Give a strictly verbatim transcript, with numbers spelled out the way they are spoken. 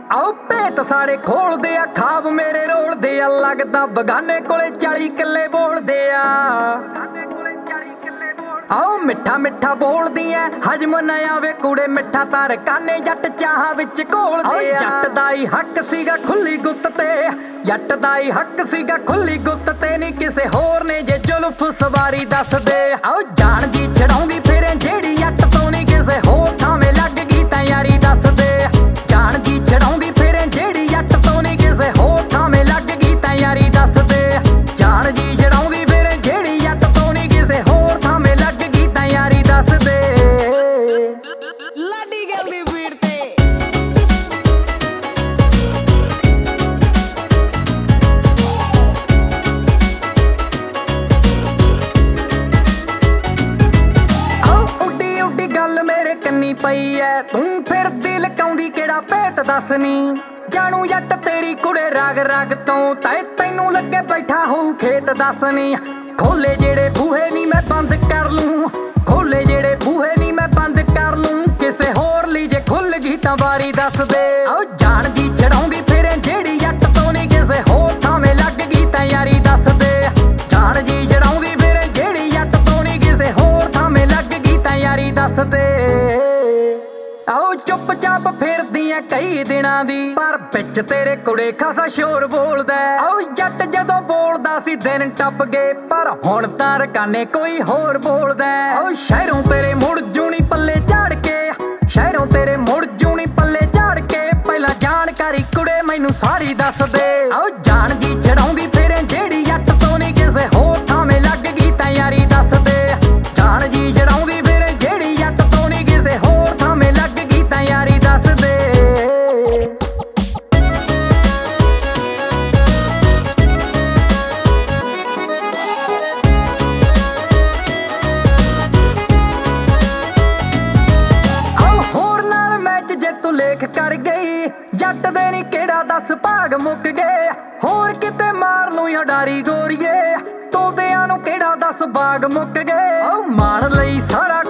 आओ भेत सारे खोलदे आ, खाब मेरे रोलदे आ, लगदा बगाने कोले चाली किल्ले बोलदे आ। आओ मिठा मिठा बोलदी ऐ हजम न आवे कूड़े मिठा तार काने जट चाह विच घोलदे आ। जट दा ही हक सीगा खुली गुत्त ते, जट दा ही हक सीगा खुली गुत्त ते, नी किसे होर ने जे जुल्फ सवारी दस दे। आओ जान जी छड़ाउंदी फिरे जेड़ी जट तो, नी किसे होर थावें लग गई तां यारी दस दे। जान जी छड़ाउंदी फिरे जेड़ी जट तो, नी किसे होर थावें लग गई तां यारी दस दे। जान जी छड़ाउंदी फिरे जेड़ी जट तो, नी किसे होर थावें लग गई तां यारी दस दे। लाडी गल दी भीड़ ते गल मेरे कन्नी पई ऐ, तू फिरदी लकाउंदी केड़ा भेत दस नी। जानू जट तेरी कुड़े राग राग तो, तै तैनू लगे बैठा होऊ खेत दस नी। खोले जेड़े बूहे नी मैं बंद कर लूं, खोले जेड़े बूहे नी मैं बंद कर लूं, किसे होर ली जे खुल गई तां बारी दस दे। आओ जान जी छड़ाउंदी फिरे जेड़ी जट तो, नी किसे होर थावें लग गई तां यारी दस दे। जान जी छड़ाउंदी फिरे जेड़ी जट तो, नी किसे होर थावें लग गई तां यारी दस दे। आओ चुप चाप फिरदी ऐ कई दिनां दी, पर बिच तेरे कुड़े खासा शोर बोलदा। आओ जट जदों बोलदा सी दिन टप गए, पर हुण तां रकाने कोई होर बोलदा। आओ शहरों तेरे मुड़ जूनी पल्ले झाड़ के, शहरों तेरे मुड़ जूनी पल्ले झाड़ के, पहला जानकारी कुड़े मैनू सारी दस दे। आओ जान जी छड़ाउंदी फिरे जेड़ी जट तो, नी किसे होर थावें लग गई तां यारी दस दे। जान जी छड़ाउंदी फिरे जेड़ी जट तो, नी किसे होर थावें लग गई तां यारी दस दे। आओ होर नाल मैच जे तू लेख कर गई, जट दे नी केड़ा दस भाग मुक गए। होर किते मार लूं या डारी गोरीए, तोतियां नू केड़ा दस बाग मुक गए। आओ मान लई सारा